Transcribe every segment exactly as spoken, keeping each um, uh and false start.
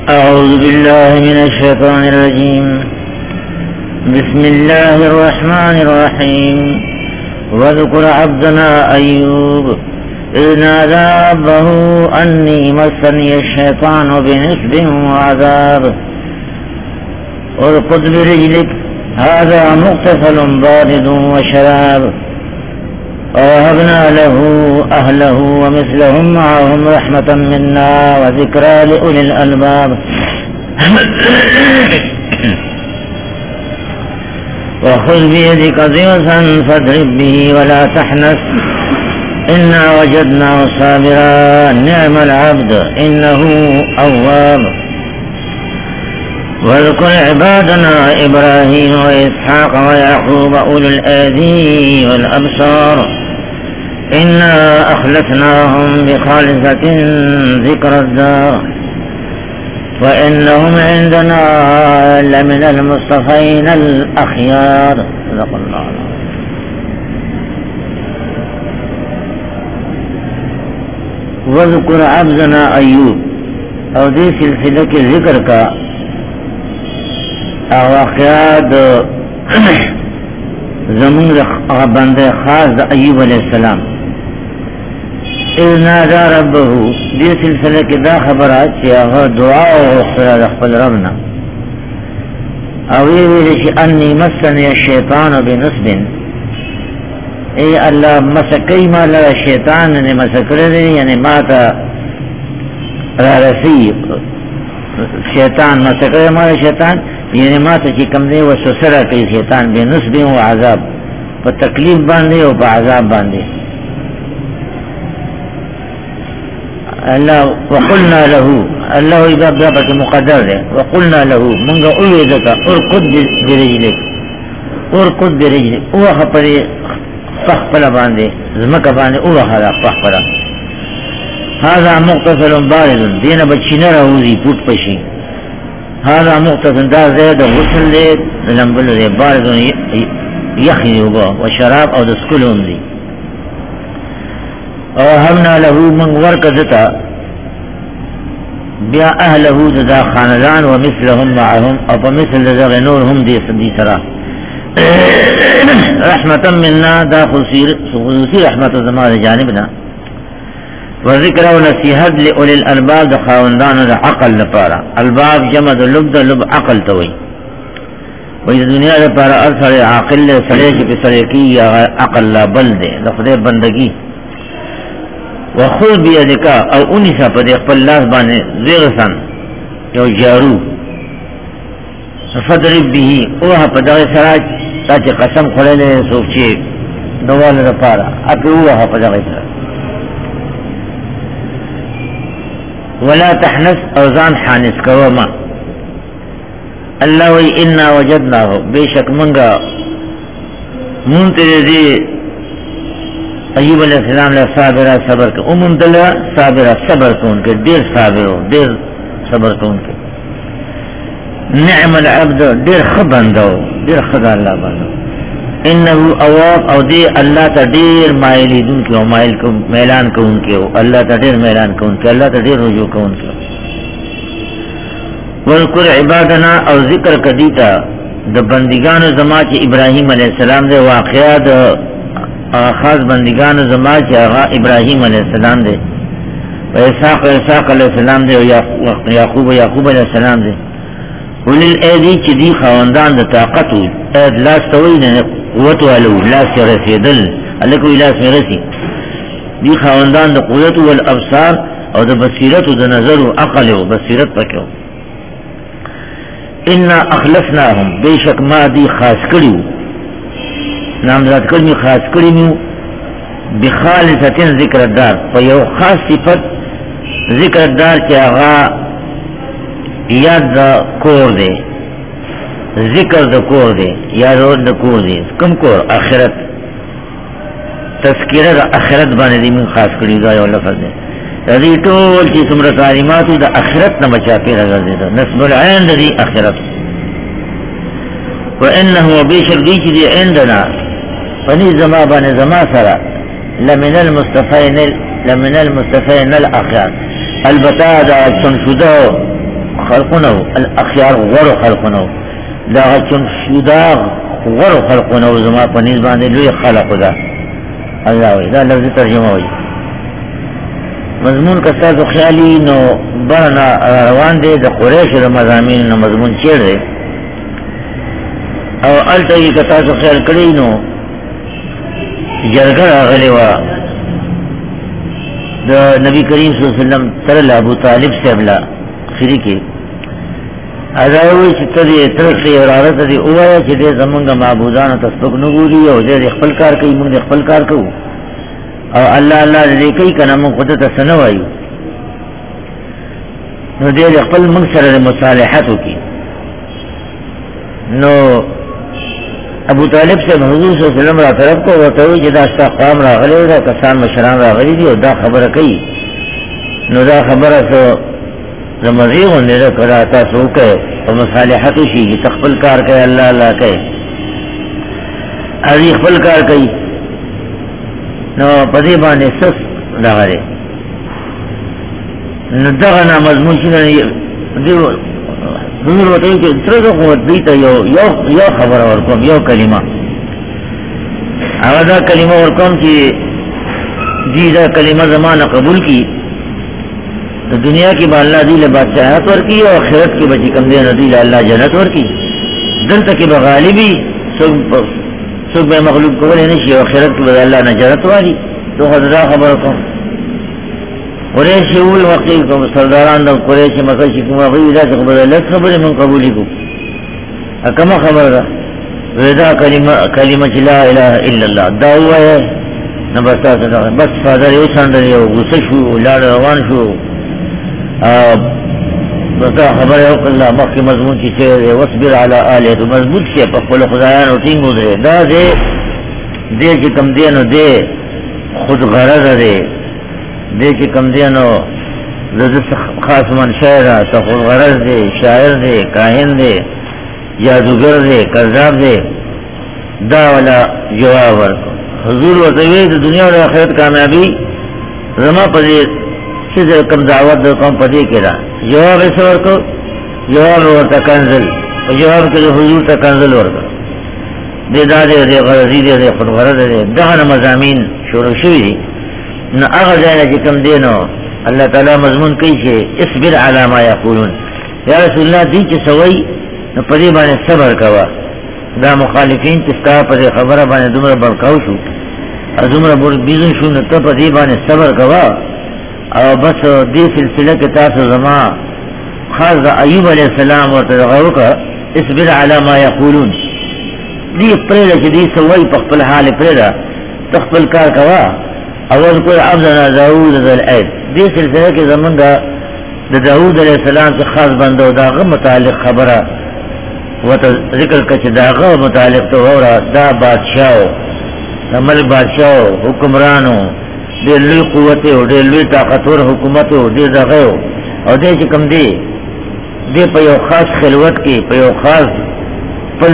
أعوذ بالله من الشيطان الرجيم. بسم الله الرحمن الرحيم. واذكر عبدنا أيوب إذ نادى ربه أني مسني الشيطان بنصب وعذاب اركض برجلك هذا مغتسل بارد وشراب ووهبنا له أهله ومثلهم معهم رحمة منا وذكرى لأولي الألباب. وخذ بيدك ضغثا فاضرب به ولا تحنث إنا وجدناه صابرا نعم العبد إنه أواب. واذكر عبادنا إبراهيم وإسحاق ويعقوب أولي الأيدي والأبصار إنا أخلصناهم بخالصة ذكر الدار وإنهم عندنا لمن المصطفين الأخيار. صدق الله. واذكر عبدنا أيوب او دې سلسله کې ذکر کا او واقعات زمون هغه بنده خاص د ایوب علیہ السلام اذ نادى ربه. دې سلسله کې دا خبره چې هغه دعا او خپل ربنا او ویل چې انی مسنی الشیطان بنصب، ای الله مسکی ما له شیطان نه مسکره یعنی ما ته را رسی شیطان مسکره ما شیطان یعنی ما ته چې کوم دی وسوسه کوي شیطان بنصب او عذاب، په تکلیف باندې او په عذاب باندې. الله وقلنا له، الله اذا ضربت مقدر ده وقلنا له منغ اوذك ارقد برجلك ارقد برجلك او خپل فخپل باندې زمکه باندې او هغه فخپل. هذا مغتسل بارد دینه بچینه راوځي پټ پشي. هذا مغتسل دا زید غسل له لمبل له بارد یخنی وبا وشراب او د سکولون دي. او همنا له من ورکدتا بیا اهله دا خاندان ومثلهم معهم او مثل ذا نور هم دي سدي سرا رحمتا منا دا خصوصی رحمت زمان جانبنا وذکر و نصیحت لأولی الالباب دا خاوندان دا عقل لپارا. الباب جمع دا لب دا لب عقل توی وی دنیا دا پارا ارسل عاقل لے سلے چی پی سلے کی یا عقل لا بل دے دا خدے بندگی. وخذ بیدکا او انیسا پا دے خپل لاس بانے زیغسان یو جارو فدرب بیهی اوها پا دغی سراج تا چی قسم خلالے سوک چی دوال دا پارا اپی اوها پا دغی سراج ولا تحنس اوزان حانس کوما. اللہ وی انا وجدناہو بے شک منگا منتر دی ایوب علیہ السلام لے صابرہ صبر کے امم دلہ صابرہ صبر کون کے دیر صابر ہو دیر صبر کون کے. نعم العبد دیر خبندو دیر خدا اللہ بندو. انہو اواب او دی اللہ تا دیر مائلی دن کے مائل کو میلان کون کے اللہ تا دیر میلان کون کے اللہ تا دیر رجوع کون کے. وذکر عبادنا او ذکر کدیتا دا بندگان زما چی ابراہیم علیہ السلام دے واقعات خاص بندگان زما چی آغا ابراہیم علیہ السلام دے و اسحاق اسحاق علیہ السلام دے و یعقوب یعقوب علیہ السلام دے. ولیل ایدی چی دی خواندان دا طاقتو اید لاس توی نا قوتو علو لاس رسیدل علکوی لاس میں رسی دی خواندان دا قوتو والابصار او دا بصیرتو دا نظر و عقل و بصیرت پکیو. انا اخلصناهم بے شک ما دی خاص کریو نامزاد کرمی خاص کریو بخالصتن ذکر الدار فیو خاص صفت ذکر الدار چی آغا یاد دا کور دے ذکر دا کور دے یاد دا کور دے کم کور آخرت تذکرہ دا آخرت بانے دی من خاص کریو دا یو لفظ دے دی طول چی سمر تعلیماتو دا آخرت نا بچا پیر اگر دے دا نسب العین دا دی آخرت. وإنه بشر دی چی دی عندنا فنی زما بانے زما سرا لمن المصطفین لمن المصطفین الاخیار البتا دا چنشدہ خلقنا الاخيار غور خلقنا دا چون شدا غور خلقنا زما پنځ باندې لوی خلق دا الله وی دا لفظ ترجمه وی مضمون کا تاسو خیالي نو برنا روان دي د قریش د مضامین نو مضمون چیرې او الټي کا تاسو خیال کړی نو جرګه راغلی و د نبی کریم صلی الله علیه وسلم سره ابو طالب سے بلا خری کې اځاوي چې ته تر څه حرارت دي اوه چې د زمونږ معبودانو تسبق نګوري او د خپل کار کوي موږ خپل کار کوو او الله الله دې کوي کنه موږ خود ته سنوي نو دې خپل موږ سره مصالحت وکي نو ابو طالب سے حضور صلی اللہ علیہ وسلم را طرف کو وتوی چې دا استقام راغلی دا کسان مشران راغلي دي او دا خبره کوي نو دا خبره سو زمزیغ نه کړه تاسو کوي او مصالحت شي تخپل کار کوي الله الله کوي ازي خپل کار کوي نو پدې باندې سس راغلی نو دا نه مضمون شي دی حضور وته چې ترغه قوت دی ته یو یو یو خبر ورکوم یو کلمه هغه دا کلمه ورکوم چې دې دا کلمه زمانہ قبول کی تو دنیا کی با اللہ دی له بادشاہت ورکی او آخرت کی بچی کم دین دی له الله جنت ورکی دلته کې به غالبی سب سب به مغلوب کول نه شي او آخرت کې به الله نه جنت والی تو خدا خبر کوم قریش اول وقیل کو سرداران د قریش مکه چې کومه غوی دا څنګه بدل خبره من قبول کو کما خبر ده ودا کلمه کلمه لا اله الا الله دا وایي نو بس تاسو بس فادر یو څنګه یو غوسه شو لاړ روان شو ا بس خبر یو کله مخکې مضمون چې وصبر علی اله مضبوط شي په خپل خدایانو ټینګ ودرې دا دې دې چې کم دینو دې خود غرض دې دې چې کم دینو د خاص من شاعر ته خود غرض دې شاعر دې کاهن دې جادوگر دې کذاب دې دا ولا جواب ورکو حضور ورته د دنیا او آخرت کامیابی زما په دې چې کوم دعوت د کوم پدې کړه جواب یې ورکو جواب ورته کنزل جواب کې حضور ته کنزل ورکو دې دا دې غرضی دې خود غرض دې دغه مضامین شروع شوی دي نو هغه ځای چې کوم دینو الله تعالی مضمون کوي چې اصبر علی ما یقولون یا رسول الله دې چې سوي نو پدې باندې صبر کوا دا مخالفین چې ستا په خبره باندې دومره برکاو شو ازمره بور بیزن شو نو ته پدې باندې صبر کوا او بس دې سلسله کې تاسو زما خاص ایوب علیہ السلام ورته غوکا اصبر علی ما یقولون دې پرې چې دې سوي په خپل حال پرې تخپل کار کوا اول کوئی عبدنا داود ذل عید دې سلسله کې زمونږه د داود علیہ السلام څخه خاص بندو داغه متعلق خبره وته ذکر کچ داغه متعلق تو اورا دا بادشاہ عمل بادشاہ حکمرانو دې لوی قوت او دې لوی طاقتور حکومت او دې دغه او دې چې کوم دی دې په یو خاص خلوت کې په یو خاص پل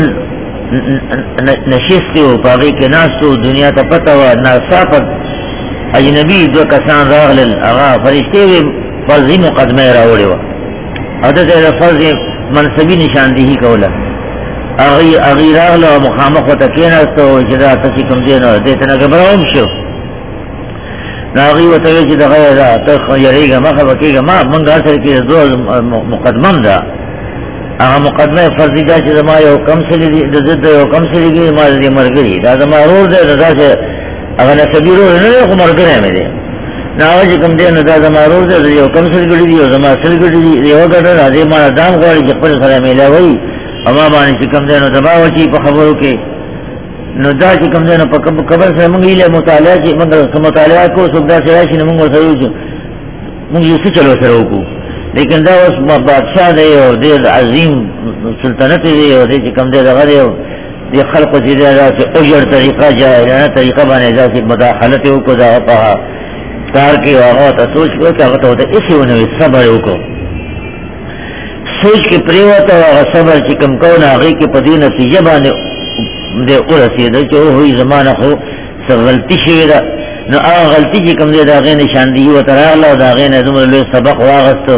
نشست او باغی کې ناسو دنیا ته پتا و ناصافت اجنبی دو کسان راغلل اغا فرشتے وی فرضی مقدمه راوڑی و عدد ایل فرضی منصبی نشاندهی کولا اغی اغی راغل و مخامخ و تکین استو جدا تسی کم دینو دیتنا گبراؤم شو اغی و توی جدا غیر دا تخ یریگا مخبکیگا ما منگا اثر کی دو مقدمم دا اغا مقدمه فرضی دا چیز ما یو کم سلی دی دزد یو کم سلی گی ما دی مرگری دا دا ما روز دا دا دا اگر نسبی رو نه خو مرګره مې دي ناوځ کوم دې نه دا زما روز دې یو کم سره ګړي دي او زما سره ګړي دي یو ګړه راځي ما دام غواړي چې خپل سره ملاوي اما باندې کوم دې نو دبا وچی په خبرو کې نو دا چې کوم دې نو په خبر سره موږ یې مطالعه چې موږ مطالعه کو سودا سره شي موږ سره یو موږ یې څه چلو سره وکړو لیکن دا اوس بادشاہ دی او دې عظیم سلطنت دی او دې کوم دې دغه دی دی خلق زیده دا چه اجر طریقہ جائلانہ طریقہ بانے دا چه مداخلت او کو دا پاہا کار کی آغا تا سوچ کو تا غطا ہوتا اسی انہوی صبر او کو سوچ کی پریواتا آغا صبر چه کم کون آغی کی پدی نتیجہ بانے دے او رسیده چه او ہوئی زمان خو سا غلطی شوی دا نو آغا غلطی چه کم دے دا غین شاندی و تراغلا دا غین ازم لوی سبق واغستو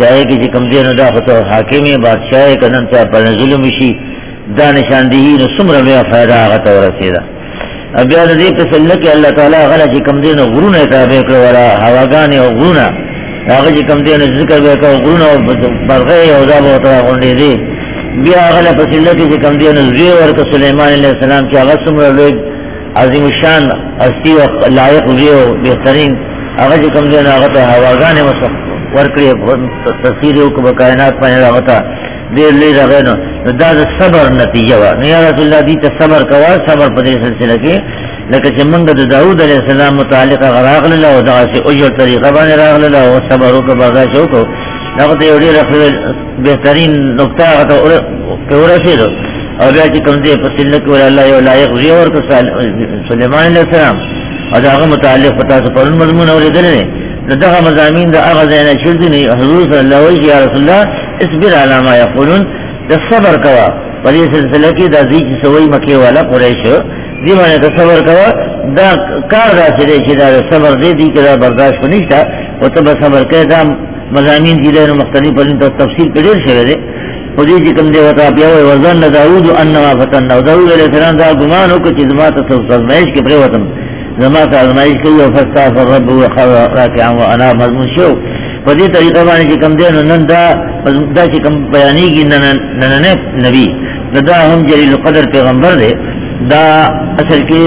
چاہے کہ کم دین دا خطو حاکم بادشاہ کنن چاہ پر ظلم شی دا نشاندہی نو سمر بیا فائدہ آغتا و رسیدہ. اب بیاد دی پسلہ کہ اللہ تعالیٰ غلا چی کم دین غرون اتابے کرو والا حواگانی و غرون آغا چی کم دین ذکر بے کرو غرون و برغی و داب و طرح غنڈی دی بیا غلا پسلہ کی کم دین زوی ورک سلیمان علیہ السلام کی آغا سمر لوگ عظیم الشان استی و لائق زوی و بہترین آغا چی کم دین آغا تا حواگانی مصف ورکڑی تصویروں کو بکائنات پانے رہتا دیر لی رغینو دا دا صبر نتیجہ وا نیا رسول اللہ دیتا صبر کوا صبر پدری سلسلہ کی لیکن چھ منگا دا داود علیہ السلام متعلقہ غراغ للہ و دا سی اجر طریقہ بانے راغ للہ و صبر ہو کا برداشت ہو لگتا یوڑی رکھل بہترین نکتہ آتا کہ وہ رسیدو اور بیا چی کم دے پسلنک ولی اللہ یو لائق ریور کا سلیمان علیہ السلام اور دا آغا متعلق پتا سپرن مضمون اولی دلنے ندغا مضامین دا آغا زینا شردنی حضور صلی اللہ علیہ یا رسول اللہ اصبر علامہ یقولون دا صبر کوا ولی سلسلہ کی دا زیچ سوئی مکی والا قریشو دی مانے دا صبر کوا دا کار دا سرے چی دا صبر دے دی کہ دا برداشت کو نشتا و تب صبر کہے دا مضامین دی دین مختلف پر انتا تفصیل پر دیر شوئے دے و دی جی کم دے وطا پیاوئے وزن داود انما فتن داود علیہ السلام دا گمانو کچی زماتا سزمائش کے پریوتن زماتا ازمائش کی و فستافر رب و خواه راکعان و انا مضمون شو فدی طریقہ بانے چی کم دین نن دا دا چی کم بیانی کی نننے نبی دا ہم جلیل قدر پیغمبر دے دا اصل کے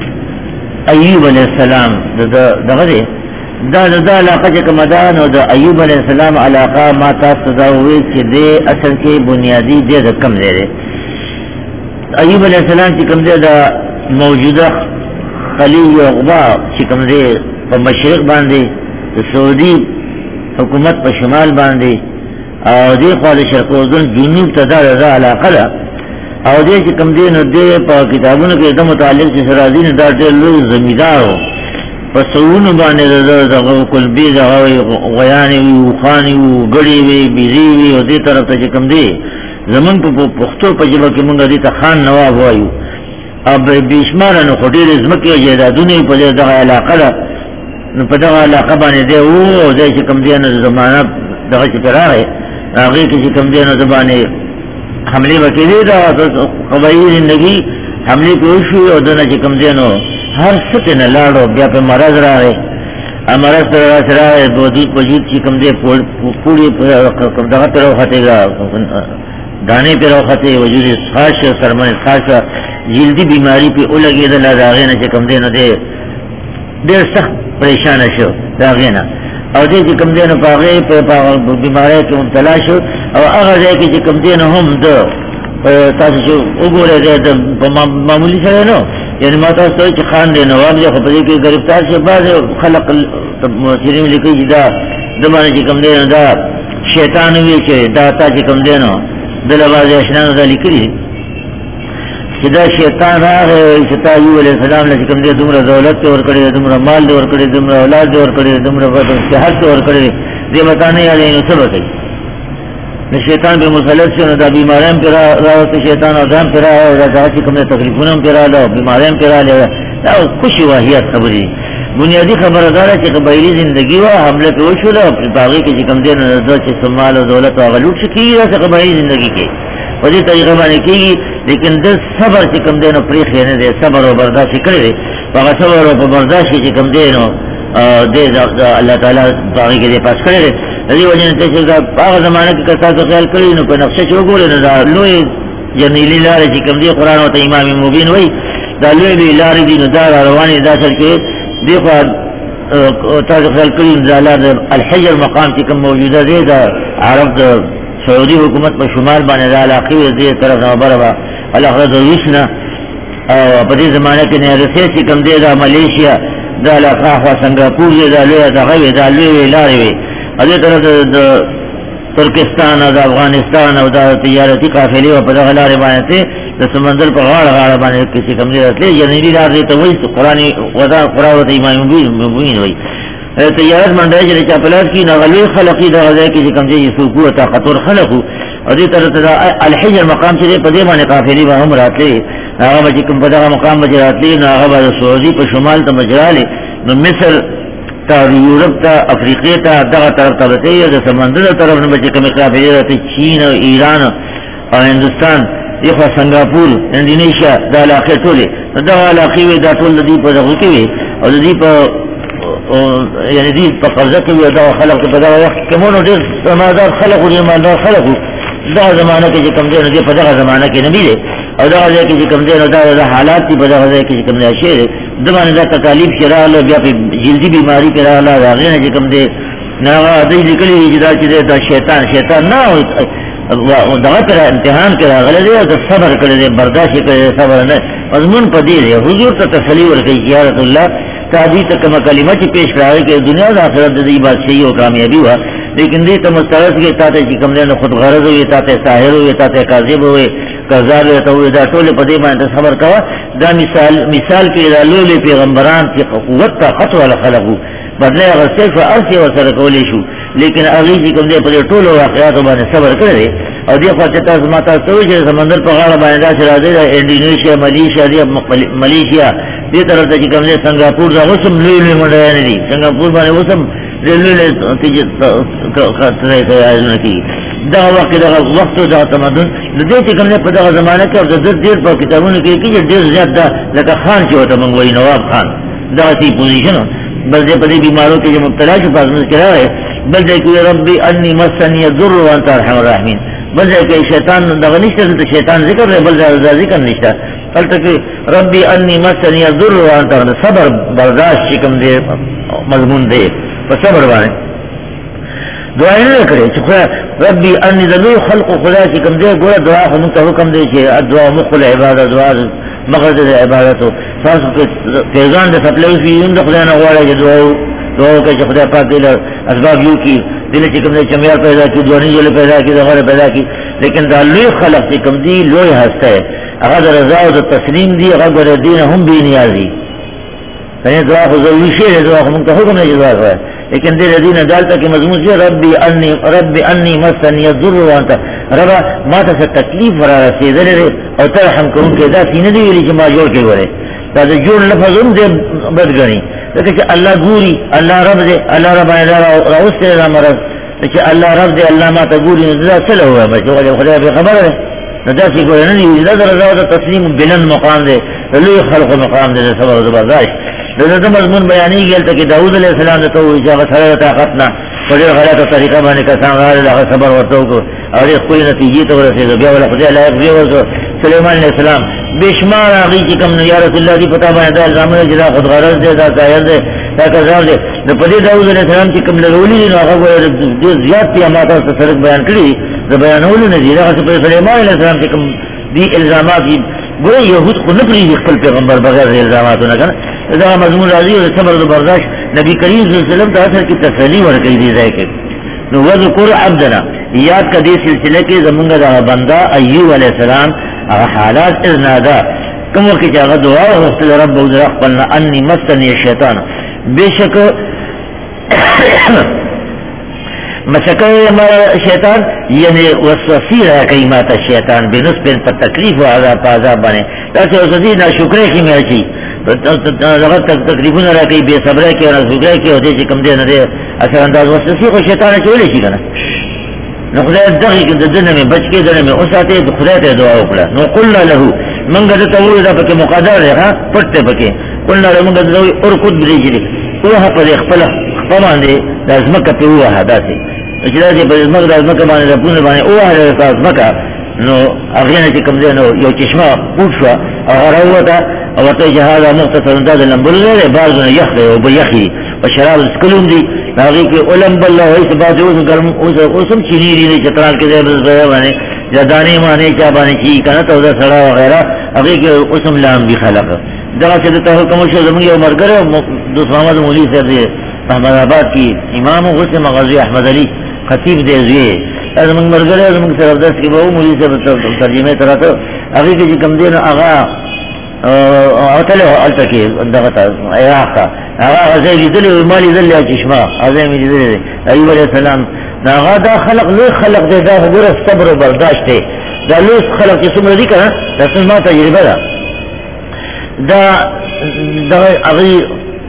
ایوب علیہ السلام دا دا غدے دا دا دا علاقہ چی کم دان دا ایوب علیہ السلام علاقہ ما تاست دا ہوئے چی دے اصل کے بنیادی دے دا کم دے دے ایوب علیہ السلام چی کم دے دا موجودہ خلیل اغبا چی کم دے پا مشرق باندے سعودی حکومت پا شمال باندے او دے خواد شرق اردن جنوب تدا رضا علاقہ دا او دے چی کم دے نو دے پا کتابونو کے دا متعلق چی سرازین دا دے لوگ زمیدارو پا سوونو باندے رضا دا کلبی دا غیانی وی وخانی وی گڑی وی بیزی وی او دے طرف تا چی کم دے زمن پا پختو پا جبا کی منگا دیتا خان نواب وایو اب بیشمارا نو خودیر ازمکی و جیدادونی پا دے دا علاقہ دا پا دا علاقہ بانے دے او دے چی کم دے نو زمانہ دا چی پر آگئے آگئی کی چی کم دے نو زبانے حملے بکی دے دا قبائی زندگی حملے پہ اوشوی او دنا چی کم دے نو ہر سکن لارو بیا پہ مرض را رہے مرض پر راس را رہے وجود وجود چی کم دے پوری کم دغا پر روختے گا دانے پر روختے وجود خاش سرمن خاش جلدی بیماری پہ اولگی دا لازاغین چی کم دے نو دے دیر سخت پریشان شو داغینا او دے چی کم دے نو پاغی پہ بیماری کی مبتلا شو او اگر دے کی چی کم دے نو ہم دو تاسو چو اگو رے دے معمولی سرے نو یعنی ما تاسو توی چی خان دے نواب دے خبری کی گرفتار شو بعض خلق سریم لکی چی دا دمانے چی کم دے نو دا شیطانوی چی دا تا چی کم دے نو دل باز اشنانو دا لکری دا شیطان آگے شتا ایوب علیہ السلام لکم دے دمرا دولت دے ورکڑے دمرا مال دے ورکڑے دمرا اولاد دے ورکڑے دمرا شہر دے ورکڑے دے بتانے آلے انہوں سب بتائی شیطان بے مسلط سے انہوں دا بیماریم پر راوت شیطان آدھام پر آئے اور دا چکم دے تکلیفونم پر آلے بیماریم پر آلے دا خوش واحیات خبری بنیادی خبر دارا چی قبائلی زندگی وا حملے پہ وشو دا باغی کی چکم دے نظر چی سمال و دولت و غلوٹ شکی دا سے قبائلی زندگی کے وجہ طریقہ بانے کی گی لیکن دل صبر چی کم دینو پریخ لینے دے صبر و برداشت کرے دے وقا صبر و برداشت چی کم دینو دے اللہ تعالیٰ باغی کے دے پاس کرے دے رضی وجہ نے تیسے دا آغا زمانہ کی کرتا تو خیال کری نو پہ نقشہ چو گولے نا دا لوئی جرنیلی لارے چی کم دے قرآن و تا امام مبین وی دا لوئی بھی لارے دی نو دا روانی دا سر کے دے خواہ تا تو خیال کری نو دا لار الحجر مقام چی کم موجودہ دے دا عرب دا سعودی حکومت پر شمال بانے دا علاقی دے طرف نا بربا علاقہ دا ویشنا پتی زمانہ کے نیرسے سی کم دے دا ملیشیا دا علاقہ خواہ سنگاپور دے دا لویا دا غوی دا لوی لارے وی ادھے طرف دا ترکستان دا افغانستان دا تجارتی قافلی و پدا غلارے بانے تے دا سمندر پر غار غار بانے کسی کم دے رسلے جنیلی لار دیتا وی قرآنی ودا قرآوت امام مبین وی تجارت منڈائی جلے چاپلات کی نغلوی خلقی دا غزائی کسی کم دے سوکو طاقتور خلقو ادھے طرف دا الحجر مقام چلے پدے بانے قافلی با ہم رات لے آغا با چکم پدا مقام بچ رات لے آغا با سعودی پا شمال تا مجرالے نو مصر تا یورپ تا افریقی تا دغه طرف ته رسېږي د سمندر طرف نه چې کومې قافلې راځي چین او ایران او هندوستان یخوا سنگاپور انډونیشیا دا علاقې ټولې دغه علاقې وي دا ټول د دې په دغه کې وي او د دې په یعنی دې په قبضه کې وي دا خلق په دغه وخت کې مونږ ډېر سمادار خلق او ایماندار خلق دا زمانہ کې چې کوم دی نو دې په دغه زمانہ کې نه دی او دغه ځای کې چې کوم دی نو دا حالات دي په دغه ځای کې چې کوم دی شی د باندې دا تکالیف شراله بیا په جلدی بیماری کې رااله راغی نه چې کوم دی نه دې لیکلي چې دا چې دا شیطان شیطان نه او دغه پر امتحان کې راغلی دی او صبر کړی دی برداشت کړی صبر نه مضمون په دې دی حضور ته تسلی ورکړي یا رسول الله تعبیر ته کومه کلمه چې پیش راغی چې دنیا او آخرت د دې بادشاہي او کامیابی و لیکن دې ته مسترد کې تاسو چې کوم دی نو خود غرض وي تاسو ساحر وي تاسو کاذب وي کذاب ته وي دا ټول په دې باندې صبر کوه دا مثال مثال کې د لولې پیغمبران چې قوت ته خطو ولا خلقو بدله غسل فارسي وسره کولې شو لیکن هغه چې کوم دی په ټولو واقعاتو باندې صبر کړی او دې خو چې تاسو ماته سوچ چې سمندر په غاړه باندې راځي راځي انډونیشیا ملیشیا دی ملیشیا دې طرف ته چې کوم دی سنگاپور دا اوسم لوی لوی مډایان دي سنگاپور باندې اوسم لوی لوی چې خاطرې کوي کی دا وخت دا وخت دا تمدن د دې چې کوم دی په دغه زمانه کې د دې ډېر په کتابونو کې کې ډېر زیات دا لکه خان چې وته موږ وایي نواب خان دا سي پوزیشن بل دې په دې بیمارو کې مبتلا شو پاسمه کې راغی بل دې کې ربي اني مسني الضر وانت ارحم الراحمين بل دې کې شیطان دغه نشته ته شیطان ذکر دی بل دا ذکر نشته فلته کې ربي اني مسني الضر وانت صبر برداشت کوم دی مضمون دی په صبر باندې دعا نه کړې چې ربي اني ذو خلق خدا چې کوم دی ګوره دعا هم ته حکم دی چې دعا مخل عبادت دعا مغرض عبادت تاسو پیغام د خپلوي فی اند خدای نه غواړي چې دعا دعا کوي چې خدای پاک دې اسباب یو کی دل چې کوم دی چمیا پیدا کی دونی جل پیدا کی دغه پیدا کی لیکن دا لوی خلق چې کوم دی لوی هسته هغه رضا او تسلیم دی هغه دین هم بی نیازي کنه دعا خو ضروري شی دعا هم ته حکم نه جواب وای لیکن دې دین عدالت کې مضمون دی ربي اني ربي اني مسني الضر وانت رب ما ته تکلیف را رسیدلې او ترحم کوم کې دا سینې دی ویلي چې ما جوړ کې وره دا جوړ لفظ هم دې بدګنی لکه چې الله ګوري الله رب دې الله رب نه راوسته را مرز چې الله رب دې الله ما ته ګوري دا څه له وای چې خدای به خبره نه دا چې ګورنه نه دا رضا او تسلیم بلند مقام دې لوی خلق مقام دې صبر او برداشت دغه مضمون بیانېږي چې داوود علیه السلام ته وایي چې هغه سره طاقت نه په ډېر غلطه طریقه باندې کسان غواړي هغه صبر ورته وکړو او دې خپل نتیجې ته ورسېږي بیا ولا خدای لایق دی ورته سليمان علیه السلام بشمار هغه چې کوم یا رسول الله دی پتا باندې الزامونه چې دا خود غرض دی دا ظاهر دی دا کزار دی د پدې داوود علیه السلام چې کوم لولي نو هغه ډېر زیات پیغامات او سره بیان کړی د بیانولو نه دی هغه په سليمان علیه السلام چې کوم دی الزامات دي ګوره يهود خو نه پری خپل پیغمبر بغیر الزاماتو نه کنه دا مضمون راځي او صبر او برداشت نبی کریم صلی الله علیه وسلم ته اثر کی تسلی ورکړي دی ځای کې نو وذکر عبدنا یاد کدي سلسله کې زمونږ د بندا ایوب علیه السلام هغه حالات ارنادا کوم کې چې هغه دعا وکړه رب او ربنا انی مسنی الشیطان بشک مسکه ما شیطان یعنی وسوسه راکې ما ته شیطان بنسبت په تکلیف او عذاب عذاب باندې تاسو وسوسه نه شکر کې مې شي دغه تکلیفونه راکې به صبر کې او زګای کې او دې چې کم دې نه دې اثر انداز وسوسه خو شیطان چولې شي کنه نو خدای دغه کې د دنه مې بچ کې دنه مې اوساته خدای ته دعا وکړه نو قل له منګه ته وې دا پکې مقدر دی ها پټه پکې قل له منګه ته وې اور کو دې جری او په خپل خپل باندې لازمه کې هو حداثه چې دا چې په زمګ لازمه کې باندې په باندې او هغه لازمه نو هغه نه چې کوم دی نو یو چشمه پوښه هغه وروته او ته جهاد مختصر انداز لمبل نه بعض نه یخ او بيخي او شراب سکلون دي هغه کې علم بالله او ثبات او ګرم او اوسم چيني دي چې ترال کې دی باندې جداني باندې چا باندې شي کنه ته دا سره وغيرها هغه کې اوسم لام دي خلق دا چې ته حکم شو زموږ یو مرګره دوست محمد مولوی صاحب دی احمد آباد کی امام غسل مغازی احمد علی خطیب دی زوی زموږ مرګره زموږ سره درس کې وو مولوی صاحب ترجمه تراته هغه کې کوم دین هغه او تله التکی دغه ایاخه هغه زي دل مالي دل يا چشمه هغه مې دل ایوب علیہ السلام هغه دا خلق لوی خلق دی دا غره صبر او برداشت دی دا لوی خلق چې څومره دي کنه دا څنګه تجربه ده دا دا هغه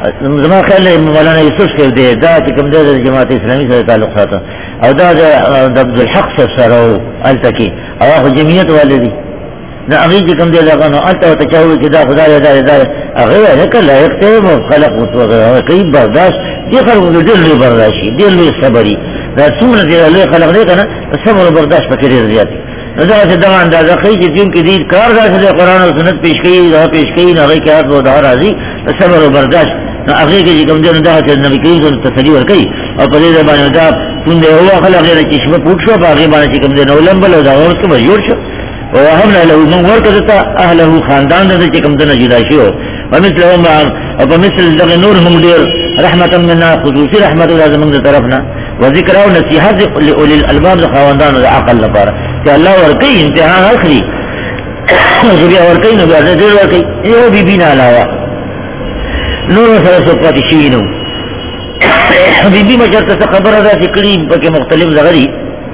زما خیال مولانا یوسف سے دے دا چې کوم دے جماعت اسلامی سره تعلق ساته او دا د عبدالحق سره التکی او هغه جمعیت والدي نه هغه چې کوم دے دا نو الته ته چاوي چې دا خدای دا دا هغه نه کله یو خلق وتوغه کوي برداشت دي خلق دې برداشت دي له صبري دا څومره دې له خلق دې کنه صبر او برداشت پکې ډیر زیات نو دا چې دا اندازه کوي چې دین کې دې کار راځي قرآن او سنت پیش کوي دا پیش کوي نه هغه کې هغه دا راځي صبر او برداشت نو هغه کې کوم دې نه دا چې نبی کریم صلی الله علیه وسلم تسلی ورکړي او په دې باندې دا څنګه هو خلک دې چې شپه پوښ شو باغې باندې کوم دې نو لمبل او دا ورته مجبور شو او هم له من ورکړه اهله خاندان دې چې کوم دې نه جدا شو ومثلهم او مثل دغه نور هم ډیر رحمتا منا خصوصي رحمت الله زموږ طرفنا وذکر او نصیحت لاولی الالباب خواندان د عقل لپاره چې الله ورکړي امتحان اخلي چې بیا ورکړي نو بیا دې ورکړي یو بي بي نه علاوه نور سره څه پاتې شي نو بي بي مچته څه خبره ده چې کړي په مختلف زغري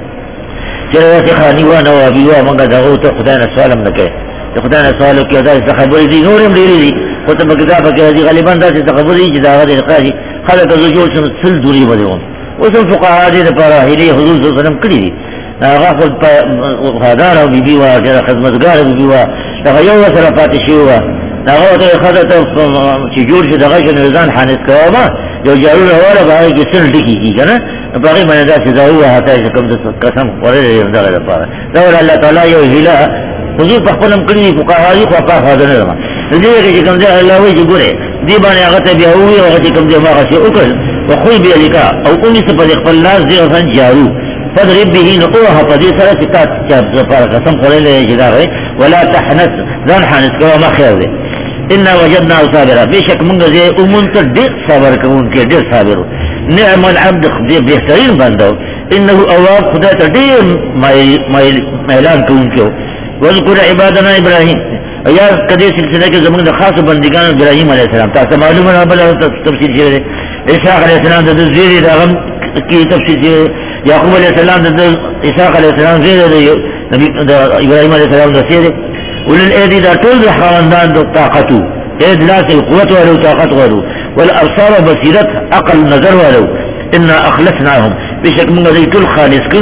چې راځي خاني و نو بي و موږ دغه ته خدای نه سوال هم نکړي خدای نه سوال کوي دا څه خبرې دي نور هم ډېرې دي خو ته بګدا پکې غالبا دا څه خبرې چې دا غوډه قاضي خلک ته جوړ شم سل دوری بدون وسم فقهاء دې لپاره هلي حضور صلی الله علیه وسلم کړی دي هغه خپل وفادار او بي بي وا چې خدمتګار بي بي وا دا یو سره پاتې شي وا هغه ته خدای ته چې جوړ شي دغه شنو ځان حانس کوما یو جارو وره باندې کې سل ډکی کیږي په هغه باندې دا چې دا هو هغه کوم د قسم ورې دغه لپاره دا الله تعالی یو هلا حضور په خپل کړی فقهاء خو په هغه نه دې کې کوم ځای الله وی ګوره دې باندې هغه ته بیا وی هغه کوم ځای ما غشي وکړ وخوي به لکا او اني سپد خپل لاس دې وسن جارو فضرب به نقوها فدي سره تات چاب زفار قسم خلل جدار ولا تحنس ذن حنس كما ما خير دي ان وجدنا صابرا بشك من زي امنت دق صبر كون كي دق صابر نعم العبد خدي بهترين بندو انه اواب خدا تدين ما ما اعلان كون كيو واذكر عبادنا ابراهيم یا کدی سلسلہ کے زمین خاص بندگان ابراہیم علیہ السلام تا معلوم ہے بل تفصیل ہے اسحاق علیہ السلام د زیر دغم کی تفصیل ہے یعقوب علیہ السلام د اسحاق علیہ السلام زیر نبی ابراہیم علیہ السلام د زیر ول الايدي دا طول خواندان د طاقتو اید لا القوت ولو طاقت ولو والابصار بصیرت عقل نظر ولو ان اخلصناهم بشک من ذکر خالص کو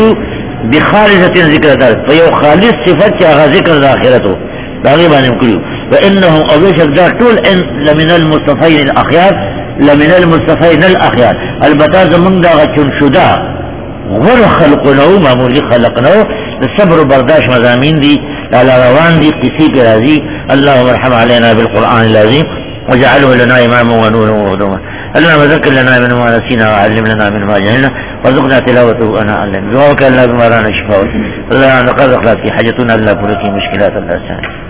بخالصه ذکر دار فیو خالص صفت یا ذکر الاخرته باغي باندې کړو وانهم اوشک دا ټول ان لمن المصطفين الاخيار لمن المصطفين الاخيار البته زمون دا چون شدا غور خلقناه معمولی خلقناه الصبر برداشت مزامین دي على روان دي قصي راضي اللهم ارحم علينا بالقران العظيم واجعله لنا اماما ونورا وهدى اللهم ذكر لنا من ما نسينا وعلم لنا من ما جهلنا وارزقنا تلاوته انا علم دعاك الله بما رانا شفاء الله نقض اخلاقي حاجتنا الله بركي مشكلات الله سهل